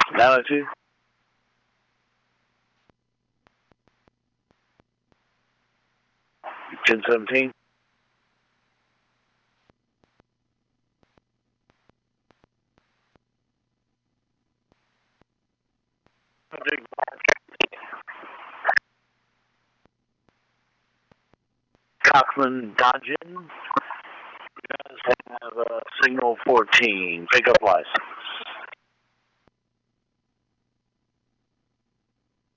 Latitude. 1017. Coxman Dodgin. You guys have signal 14. Pick up license.